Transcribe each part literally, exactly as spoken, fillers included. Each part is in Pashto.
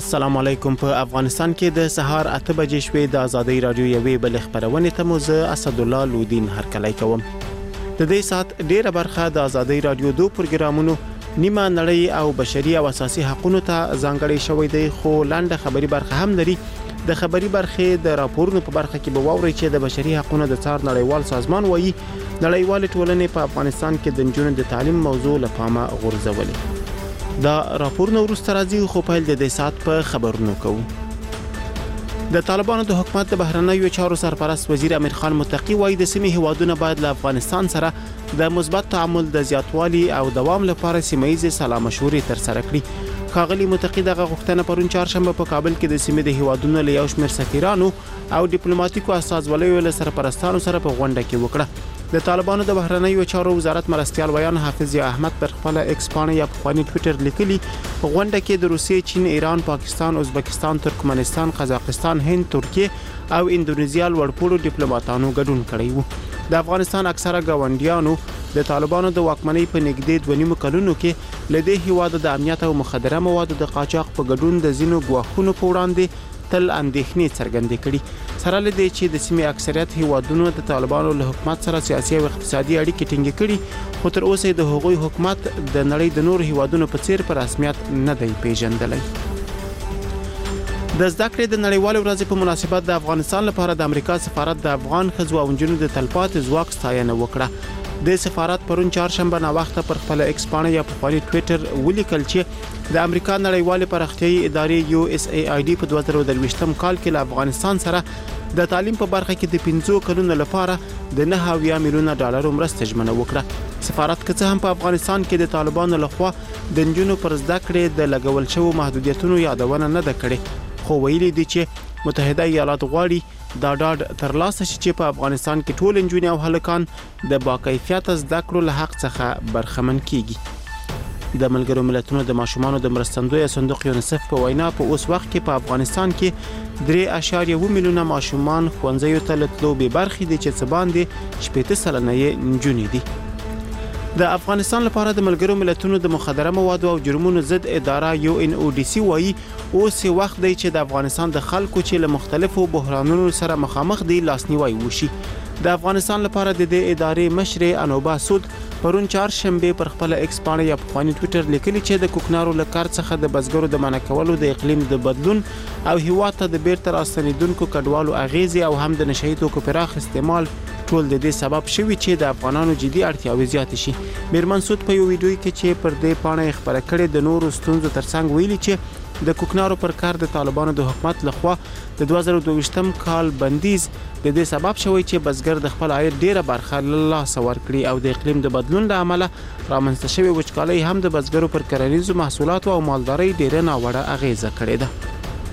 السلام علیکم. په افغانستان کې د سهار اته بجې شوې د ازادي رادیو یوې بل خبرونه ته مو زه اسد الله لودین هرکلی کوم. د دې سات ډیره برخه د ازادي رادیو دوه پروګرامونو نیمه نړۍ او بشري او اساسي حقوقو ته ځانګړي شوی دی، خو لاندې خبري برخه هم لري. د خبري برخه د راپورونو په برخه کې به ووري چې د بشري حقوقو د څار نړیوال سازمان وایي نړیوال ټولنې په افغانستان کې د نجونو د تعلیم موضوع لپاره غورځولې. دا راپورونه ورسته راځي، خو په دې سات په خبرونو کوو. د طالبانو د حکومت د بهرنیو چارو سرپرست وزیر امیر خان متقی وایي د سیمې هیوادونو باید له افغانستان سره د مثبت تعامل د زیاتوالي او دوام لپاره سیمه‌ییزې سلا مشورې ترسره کړي. ښاغلي متقی دغه غوښتنه پرون چهارشنبه په کابل کې د سیمې د هیوادونو له یو شمېر سفیرانو او ډیپلوماټیکو استازولیو له سرپرستانو سره په غونډه کې وکړه. د طالبانو د بهرنیو چارو وزارت مرستیال ویان حافظ احمد پر خپل ایکس پاڼه یا په خپل ټوئیټر لیکلي غونډه کې د روسیې، چین، ایران، پاکستان، ازبکستان، ترکمنستان، قزاقستان، هند، ترکیه او اندونیزیا لوړپوړو ډیپلوماټانو ګډون کړی وو. د افغانستان اکثره ګاونډیانو د طالبانو د واکمنۍ په نږدې دوه نیمو کلونو کې له دې هیواد د امنیت او مخدره موادو د قاچاق په ګډون د ځینو ګواښونو په وړاندې تل اندېښنې څرګندې کړي، سره له دې چې د سیمې اکثریت هیوادونو د طالبانو له حکومت سره سیاسي او اقتصادي اړیکې ټینګې کړي، خو تر اوسه د هغوی حکومت د نړۍ د نور هیوادونو په څیر په رسمیت نه دی پیژندلی. د زده کړې د نړیوال ورځې په مناسبت د افغانستان لپاره د امریکا سفارت د افغان ښځو او نجونو د تلپاتې ځواک ستاینه وکړه. د سفارت پرون چهارشنبه ناوخته پر خپل ایکس پاڼه یا په خپل ټوئیټر ولیکل چې د امریکا نړیوال پراختیايي ادارې یو اس ای آی ډي په دوه زره درویشتم کال کې له افغانستان سره د تعلیم په برخه کې د پنځو کلونو لپاره د نه اویا میلیونه ډالرو مرسته ژمنه وکړه. سفارت که څه هم په افغانستان کې د طالبانو لخوا د نجونو پر زده کړې د لګول شوو محدودیتونو یادونه نه ده کړې، خو ویلي دي چې متحده ایالات غواړي دا ډاډ ترلاسه شي چې په افغانستان کې ټول نجونې او هلکان د باکیفیته زده کړو له حق څخه برخمن کیږي. د ملګرو ملتونو د ماشومانو د مرستندوی صندوق یونیسف په وینا په اوس وخت کې په افغانستان کې درې اعشاریه اووه میلیونه ماشومان ښوونځیو ته له تلو بې برخې دي چې څه باندې شپېته سلنه یې نجونې دي. د افغانستان لپاره د ملګرو ملتونو د مخدره موادو او جرمونو ضد اداره یو ان او ډي سي وایي اوس وخت دی چې د افغانستان د خلکو چې له مختلفو بحرانونو سره مخامخ دي لاسنیوي وشي. د افغانستان لپاره د دې ادارې مشر انوبا سود پرون چهارشنبه پر خپل ایکس پاڼه یا په خپل ټوئیټر لیکلي چې د کوکنارو له کار څخه د بزګرو د منع کولو د اقلیم د بدلون او هیواد ته د بیرته راستنیدونکو کډوالو اغیزې او هم د نشهیي توکو پراخ استعمال ټول د دې سبب شوی چې د افغانانو جدي اړتیاوې زیاتې شي. میرمن سود په یو ویډیو کې چې پر دې پاڼه خبره کړې د نورو ستونزو ترڅنګ ویلي چې د کوکنارو پر کار د طالبانو د حکومت لخوا د دوه زره دویشتم کال بندیز د دې سبب شوی چې بزګر د خپل عاید ډیره برخه له لاسه ورکړي او د اقلیم د بدلون له امله رامنځته شوی وچکالۍ هم د بزګرو پر کرنیزو محصولاتو او مالدارۍ ډیره ناوړه اغیزه کړې ده.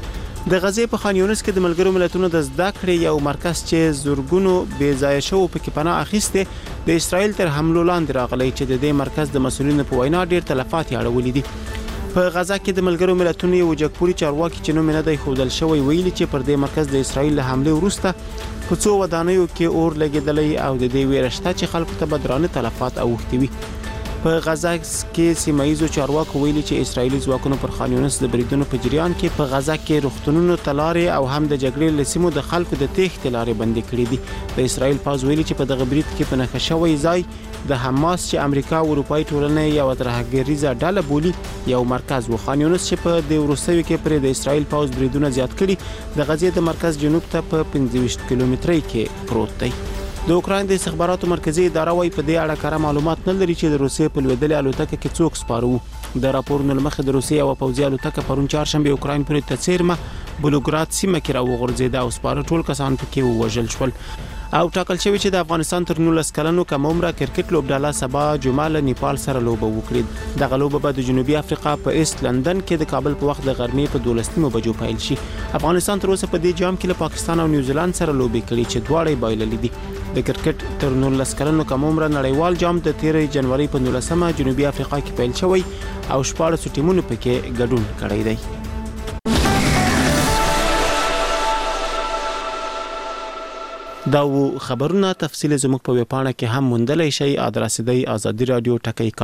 د غزې په خان یونس کې د ملګرو ملتونو د زده کړې یو مرکز چې زورګونو بې ځایه شوو پکې پناه اخیسته د اسرائیل تر حملو لاندې راغلی چې د دې مرکز د مسؤلینو په وینا ډیر تلفات یې اړولي دي. په غزا کې د ملګرو ملتونو یو جګپوري چارواکي چې نوم نه دی ښودل شوی ویلي چې پر دې مرکز د اسرائیل له حملې وروسته په څو ودانیو کې اور لګېدلی او د دې ویره شته چې خلکو ته به درانه تلفات اوښتي وي. په غزا کې سیمایي چارواکو ویلي چې اسرائیلي ځواکونو پر خان یونس د بریدونو په جریان کې په غزا کې روغتونونو تلارې او هم د جګړې له سیمو د خلکو د تېښتې لارې بندې کړې دي. د اسرائیل پوځ ویلي چې په دغه برید کې په نښه شوی ځای د حماس چې امریکا او اروپایي ټولنې یو ترهګریزه ډله بولي یو مرکز و. خان یونس چې په دې وروستیو کې پر د اسرائیل پوځ بریدونه زیات کړي د غزې د مرکز جنوب ته په پنځه ویشت کیلومترۍ کې پروت دی. د اوکراین د استخباراتو مرکزی اداره وايي په دې اړه کره معلومات نه لري چې د روسیې په لویدلې الوتکه کې څوک سپاره وو. د راپورونو له مخې د روسیې او پوځي الوتکه پرون چهارشنبه اوکراین پر تڅیرمه بلوګراد سیمه کې راوغورځېده او سپاره ټول کسان پکې ووژل شول او ټاکل شوی چې د افغانستان تر نولس کلنو کم عمره کرکټ لوبډاله سبا جمعه له نیپال سره لوبه وکړي. دغه لوبه به د جنوبي افریقا په ایست لندن کې د کابل په وخت د غرمې په دولسمه بجو پیل شي. افغانستان تر اوسه په دې جام کې له پاکستان او نیوزیلند سره لوبې کړي چې دواړه یې بایللې دي. د کرکټ تر نولس کلنو کم عمره نړیوال جام د تیرې جنوري په نولسمه جنوبي افریقا کې پیل شوی او شپاړس ټیمونو پکې ګډون کړی دی. دا و خبرونه تفصیل زموږ په ویبپاڼه کې هم موندلی شئ. ادرس دی آزادي رادیو ټکی کام.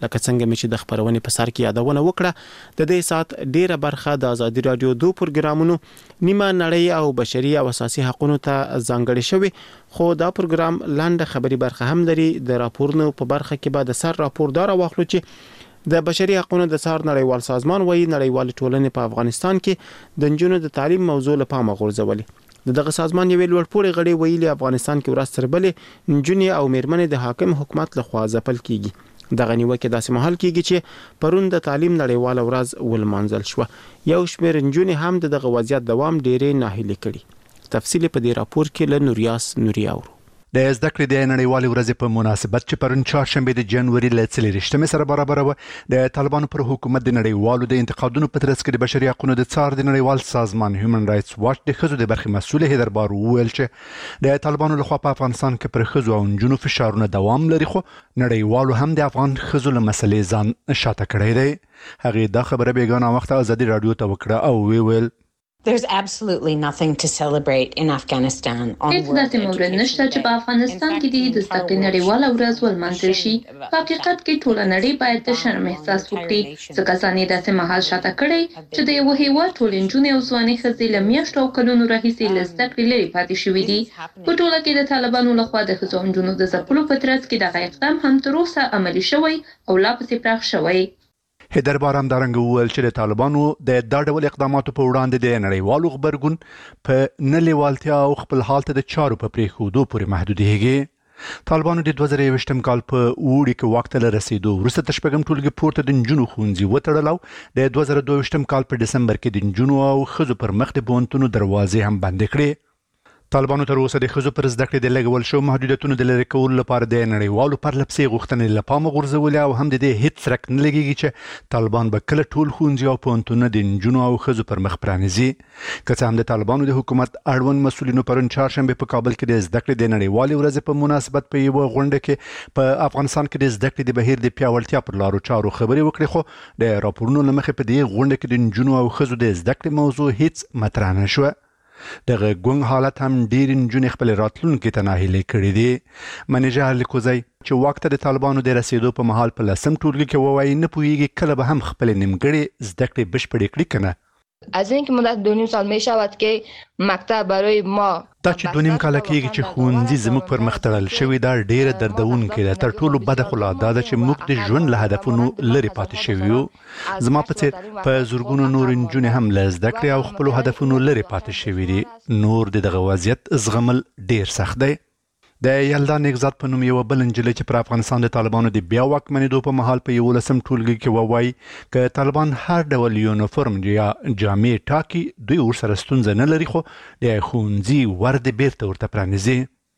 لکه څنګه چې د خبرونې په سر کې یادونه وکړه د دې سات ډیره برخه د ازادي رادیو دو پروګرامونو نیمه نړۍ او بشري او اساسي حقوقو ته ځانګړي شوی خو دا پروګرام لاندې خبري برخه هم لري د راپورونو په برخه کې به د سر راپوردار واخلو چې د بشري حقوقو د سار نړیوال سازمان وایي نړیوال ټولنې په افغانستان کې د نجونو د تعلیم موضوع له پامه غورځولې دغه سازمان یو لوړپوړی غړي ویلي افغانستان کې ورځ تر بلې نجونې او میرمنې د حاکم حکومت له خوا ځپل کیږي دغه نیوکه داسې مهال کیږي چې پرون د تعلیم نړیوال ورځ ولمانځل شو یو شمېر نجونې هم دغه وضعیت دوام ډېرې ناهیلي کړي تفصیل په دې راپور کې له نوریاس نوري اورو د زده کړې د نړیوال ورځ په مناسبت چې پرون چهارشنبه د جنوري ل څلورشتمې سره برابر و د طالبانو پر حکومت د نړیوالو د انتقادونو په ترڅ کې د بشري حقوقو د څار د نړیوال سازمان هیومن رائټس واچ د خزو د برخې مسؤل هیدر بار وویل چې د طالبانو لخوا په افغانستان کې پر خزو او نجونو فشارونه دوام لري خو نړیوالو هم د افغان خزو له مسلې ځان شاته کړی دی هغه دا خبره بیګانه وخت ازادي رادیو ته وکړه او ویل There's absolutely nothing to celebrate in Afghanistan. هیڅ داسې مورد نشته چې په افغانستان کې د زده کړې نړیواله ورځ ولمانځل شي. په حقیقت کې ټوله نړۍ باید د شرم احساس وکړي. ځکه ځان یې داسې مهال شاته کړی چې د یو هیواد ټول نجونې او ځوانې ښځې له میاشتو او کلونو راهیسې له زده کړې لرې پاتې شوي دي. په ټوله کې د طالبانو لخوا د ښځو او نجونو د ځپلو په ترڅ کې دغه اقدام هم تر اوسه عملي شوی او لا پسې پراخ شوی. هیدر بار هم دارنګ وویل چې د طالبانو د دا ډول اقداماتو په وړاندې د نړیوالو خبرګون په نه لیوالتیا او خپل حالت د چارو په پریښودو پورې محدودېږي طالبانو د دوه زره یوویشتم کال په اوړي کې وخت له رسیدو وروسته د شپږم ټولګي پورته د نجونو ښوونځي وتړل او د دوه زره دوه ویشتم کال په دسمبر کې د نجونو او ښځو پر مخ د پوهنتونو دروازې هم بندې کړې طالبانو تر اوسه د ښځو پر زده کړې د لګول شو محدودیتونو د لرې کولو لپاره د نړیوالو پرلپسې غوښتنې له پامه غورځولې او هم د دې هیڅ څرک نه لګېږي چې طالبان به کله ټول ښوونځي او پوهنتونونه د نجونو او ښځو پر مخ پرانیزي که څه هم د طالبانو د حکومت اړوند مسؤلینو پرون چهارشنبه په کابل کې د زده کړې د نړیوالې ورځې په مناسبت په یوه غونډه کې په افغانستان کې د زده کړې د بهیر د پیاوړتیا پر لارو چارو خبرې وکړې خو د راپورونو له مخې په دې غونډه کې د نجونو او ښځو د زده کړې موضوع هیڅ مطرح نه شوه دغه ګونګ حالت هم ډیر نجونې خپل راتلونکي ته ناهیلې کړې دي منیجر لیکوزی چې وخت د طالبانو د رسیدو په محل په لسم ټولګي کې ووایي نه پوهیږي کله به هم خپل نیمګړې زده کړې بشپړې کړي کنه از اینکه مدت دو نیم سال می شود که مکتب برای ما دا چې دو نیم کال کېږي چې ښوونځي زموږ پر مخ تړل شوی دا ډیره دردونکې ده تر ټولو بده خو لا دا ده چې موږ د ژوند له هدفونو لرې پاتې شوي یو زما په څېر په زرګونو نور نجونې هم له زده کړې او خپلو هدفونو لرې پاتې شوي دي نور د دغه وضعیت زغمل ډیر سخت دی د یلدا نگزاد په نوم یو بل نجلۍ چې پر افغانستان د طالبانو د بیا واکمنېدو په مهال په یولسم ټولګي کې ووایي که طالبان هر ډول یونیفورم یا جامې ټاکي دوی ورسره ستونزه نه لري خو د ښوونځي ور د بیرته ورته پرانیزي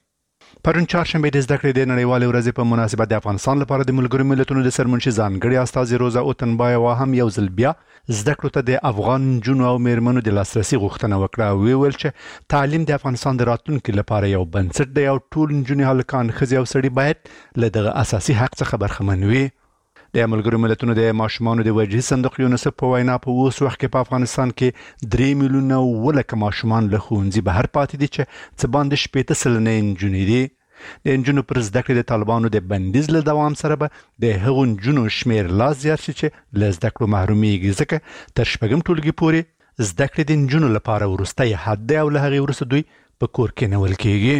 پرون چهارشنبه د زده کړې د نړیوالې ورځې په مناسبت د افغانستان لپاره د ملګرو ملتونو د سرمنشي ځانګړي استازي روزا اوتنبایوا هم یو ځل بیا زده کړو ته د افغان نجونو او میرمنو د لاسرسي غوښتنه وکړه او ویل چې تعلیم د افغانستان د راتلونکي لپاره یو بنسټ دی او ټول نجونې هلکان ښځې او سړي باید له دغه اساسي حق څخه برخمن وي د ملګرو ملتونو د ماشومانو د وجهي صندوق یونیسف په وینا په اوس وخت کې په افغانستان کې درې میلیونه ولکه ماشومان له ښوونځي بهر پاتې دي چې څه باندې شپېته سلنې نجونې دي د نجونو پر زده کړې د طالبانو د بندیز له دوام سره به د هغو نجونو شمېر لا زیات شي چې له زده کړو محرومیږي ځکه تر شپږم ټولګي پورې زده کړې د نجونو لپاره وروستی حد دی او له هغې وروسته دوی په کور کې نیول کېږي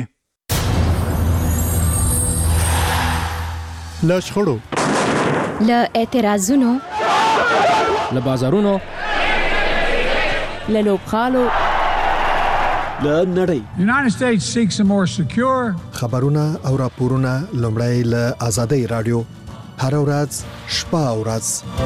له شخړو له اعتراضونو له بازارونو له لوبغالو له نړۍ The United States seeks a more secure خبرونه او راپورونه لومړی له آزادۍ رادیو هر ورځ شپه او ورځ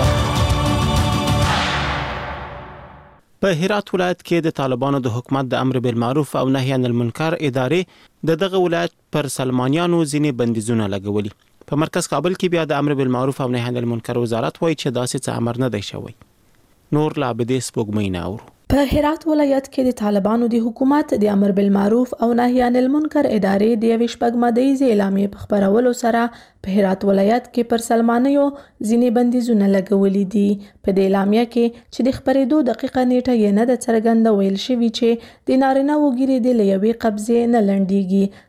په هرات ولایت کې د طالبانو د حکومت د امر بالمعروف او نهي عن المنکر ادارې د دغه ولایت پر سلمانیانو ځینې بندیزونه لګولي په مرکز کابل کې بیا د امر بالمعروف او نهي عن المنکر وزارت وایي چې داسې څه امر نه دی شوی نور لا عبدې سپوږمۍ نه اورو په هرات ولایت کې د طالبانو د حکومت د امر بالمعروف او نهي عن المنکر ادارې د یوې شپږمدیزې اعلامیې په خپرولو سره په هرات ولایت کې پر سلمانیو ځینې بندیزونه لګولي دي په دې اعلامیه کې چې د خبرېدو دقیقه نیټه یې نه ده څرګنده ویل شوي چې د نارینه وګړي د یوې قبضې نه لنډیږي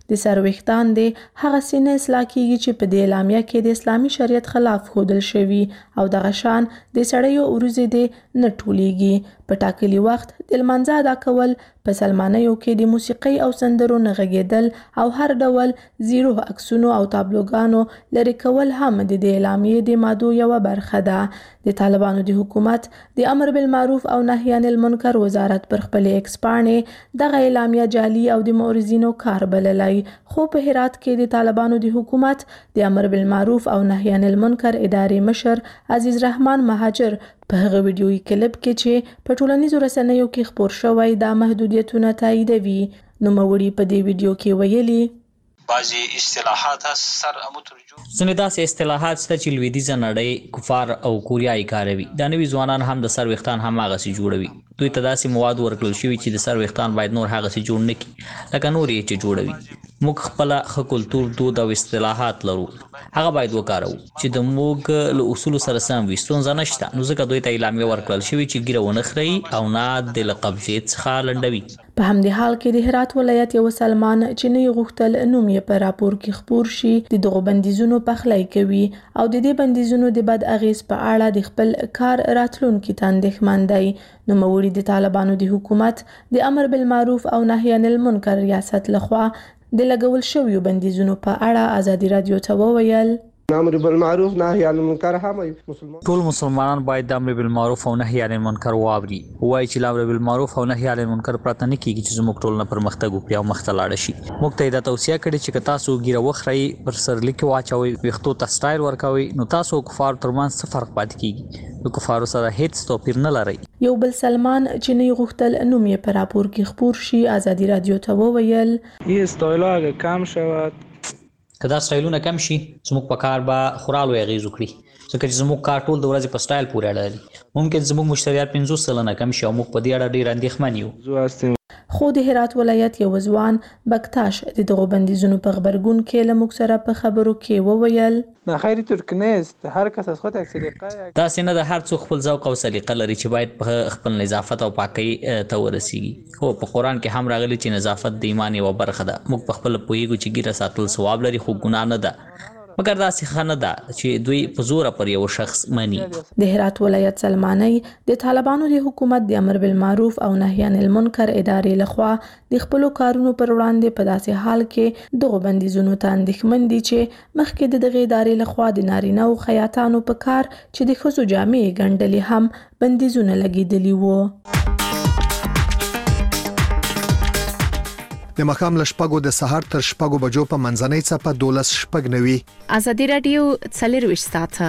د سروختان دی هغه سینه اصلاح کیږي چې په دې اعلامیه کې د اسلامي شریعت خلاف خودل شوی او د غشان د سړیو ورزې دی نه ټولیږي په ټاکلي وخت د لمانځه ادا کول په سلمانیو کې د موسیقي او سندرو نغږیدل او هر ډول زیرو عکسونو او تابلوګانو لري کول هم د دې اعلامیې د مادو یو برخه ده. د طالبانو د حکومت د امر بالمعروف او نهی عن المنکر وزارت پر خپل ایکس پاڼې دغه اعلامیه جعلي او د مورزینو کار بللی، خو په هرات کې د طالبانو د حکومت د امر بالمعروف او نهی عن المنکر ادارې مشر عزیز رحمان مهاجر په هغه ویډیویي کلیپ کې چې په ټولنیزو رسنیو کې خپور شوی دا محدودیتونه تاییدوي. نوموړي په دې ویډیو کې ویلي بعضی اصطلاحات سر مترجم ځینې داسې اصطلاحات شته چې لویدیځه نړۍ کفار او کوریایي کاروي. دا نوي ځوانان هم د سر ویښتان هماغسې جوړوي. دوی ته داسې مواد ورکړل شوي چې د سر ویښتان باید نور هغسې جوړ نه کړي لکه نور یې چې جوړوي. موږ خپله ښه کلتور، دود او اصطلاحات لرو، هغه باید وکاروو چې د موږ له اصولو سره سم وي. ستونزه نشته، نو ځکه دوی ته اعلامیه ورکړل شوي چې ګیره ونه خرئ او نه د له قبضې څخه لنډوي. په همدې حال کې د هرات ولایت یو سلمان چې نه یې غوښتل نوم یې په راپور کې خپور شي د دغو بندیزونو پخلی کوي او د دې بندیزونو د بد اغیز په اړه د خپل کار راتلونکي ته اندېښمن دی. نوموړي د طالبانو د حکومت د امر بالمعروف او نهی عن المنکر ریاست لخوا د لګول شویو بندیزونو په اړه ازادي رادیو ته وویل امر بالمعروف نهی عن المنکر هم مسلمان ټول مسلمانان باید د امر بالمعروف او نهی عن المنکر واوري. وایي چې امر بالمعروف او نهی عن المنکر پرته نه کیږي چې زموږ ټولنه پرمختګ وکړي او مخته لاړه شي. موږ ته دا توصیه کړې چې که تاسو ګیره وخرئ، پر سرلیک واچوئ، ویښتو ته سټایل ورکوئ، نو تاسو کفار ترمنځ څه فرق پاتې کیږي؟ د کفارو سره هیڅ توپیر نه لري. یو بل سلمان چې نه غوښتل نوم یې په راپور کې خپور شي ازادي رادیو ته وویل یه استایل اگه کم شود که دا سټایلونه کم شي زموږ په کار به خورا لوی اغېز وکړي، ځکه چې زموږ کار ټول د ورځې په سټایل پورې اړه لري. ممکن زموږ مشتریات پنځوس سلنه کم شي او موږ په دې اړه ډېر اندېښمن یو. خو د هرات ولایت یو ځوان بکتاش د دغو بندیزونو په غبرګون کې له موږ سره په خبرو کې وویل نه خیری ترک نیست، هر کس از خود یک سلیقه داسې نه ده، هر څوک خپل ذوق او سلیقه لري چې باید په خپل نظافت او پاکۍ ته ورسیږي. خو په قرآن کې هم راغلي چې نظافت د ایمان یوه برخه ده. موږ په خپله پوهیږو چې ګیره ساتل ثواب لري خو ګناه نه ده، مګر داسې ښه نه ده چې دوی په زوره پر یو شخص مني. د هرات ولایت سلمانی د طالبانو د حکومت د امر بالمعروف او نهی عن المنکر ادارې لخوا د خپلو کارونو پر وړاندې په داسې حال کې دغو بندیزونو ته اندېښمن دي چې مخکې د دغې ادارې لخوا د نارینه او خیاطانو په کار چې د ښځو جامې ګنډلې هم بندیزونه لګېدلي وو. د مخام له شپږو د سهار تر شپږو بجو په منځنۍ څپه دولس شپږ نوي. ازادي رادیو څلرویشت ساعته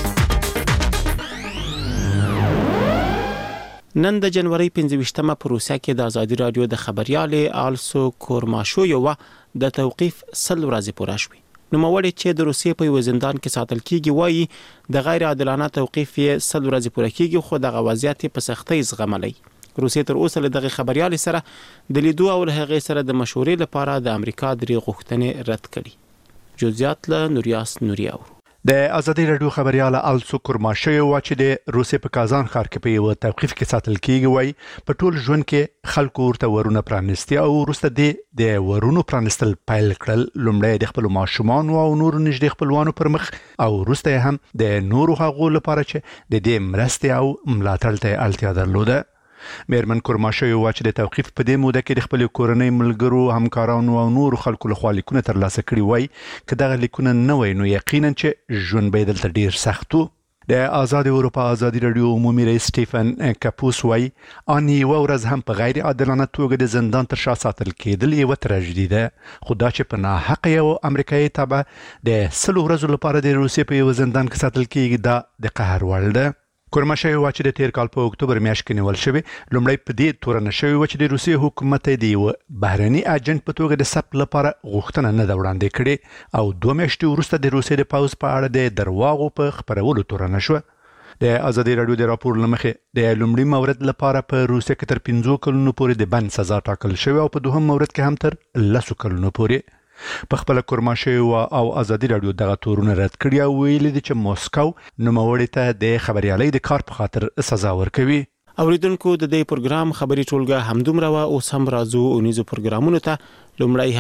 نن د جنوري پنځه ویشتمه په روسیه کې د ازادي رادیو د خبريالې آلسو کورماشو یو د توقیف سل ورځې پوره شوې. نوموړی چې د روسیې په یو زندان کې ساتل کیږي وایي د غیر عادلانه توقیف یې سل ورځې پوره کیږي خو دغه وضعیت په سختۍ زغملی. روسیې تر اوسه له دغه خبريالې سره د لیدو او له هغې سره د مشورې لپاره د امریکا درې غوښتنې رد کړي. جزئیات له نوریاس نوري اورو. د ازادي رادیو خبريال آلسو کورماشو و چې د روسیې په کازان ښار کې په یو توقیف کې ساتل کیږي وایي په ټول ژوند کې خلکو ورته ورونه پرانستي او وروسته د ورونو پرانستل پیل کړل. لومړی د خپل ماشومان او نور نږدې خپلوانو پر مخ او وروسته هم د نورو هغو لپاره چې د دې مرستې او ملاتړ ته اړتیا درلوده. میرمن کورماشو و چې د توقیف په دې موده کې د خپل کورنۍ ملګرو، همکارانو او نورو خلکو لخوا لیکونه ترلاسه کړي وای که دغه لیکونه نه وای نو یقینا چې ژوند به دلته ډیر سخت وو. د آزاد اروپا ازادي رادیو عمومي رئیس سټیفن کاپوس وای ان یو ورځ هم په غیر عادلانه توګه د زندان تر شا ساتل کېدل یو تراژیدي ده، خو دا چې په ناحق یو امریکایي تبع د سلو ورځو لپاره د روسیې په یو زندان کې ساتل کېږي دا د قهر وړ ده. کورماشو و چې د تیر کال په اکتوبر میاشت کې نیول شوی لومړی په دې تورنه شوی و چې د روسیې حکومت د یو بهرني اجنټ په توګه د ثبت لپاره غوښتنه نه ده وړاندې کړې او دوه میاشتې وروسته د روسیې د پوځ په اړه د درواغو په خپرولو تورنه شوه. د ازادي رادیو د راپور لمخې د لومړي مورد لپاره په روسیې کې تر پنځو کلونو پورې د بند سزا ټاکل شوی او په دوهم مورد کې هم تر لسو کلونو پورې. په خپل کورماشو او ازادي رادیو دغه تورونه رد کړی او ویلي دي چې موسکو نوموړي ته د خبريالۍ د کار په خاطر سزا ورکوي. اوریدونکو د دې پروګرام خبري ټولګه همدومره و او سم راځو او نيزو پروګرامونو ته لومړی